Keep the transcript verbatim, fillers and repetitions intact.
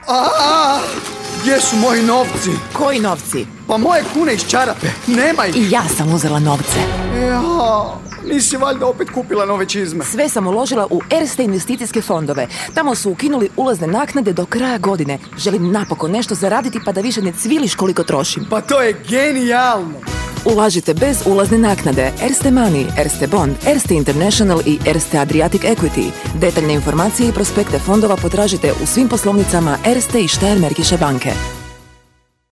A, gdje su moji novci? Koji novci? Pa moje kune iz čarape, nema ih. I ja sam uzela novce. Ja, nisi valjda opet kupila nove čizme? Sve sam uložila u Erste investicijske fondove. Tamo su ukinuli ulazne naknade do kraja godine. Želim napokon nešto zaraditi pa da više ne cviliš koliko trošim. Pa to je genijalno. Ulažite bez ulazne naknade. Erste Money, Erste Bond, Erste International i Erste Adriatic Equity. Detaljne informacije i prospekte fondova potražite u svim poslovnicama Erste i Steiermärkische banke.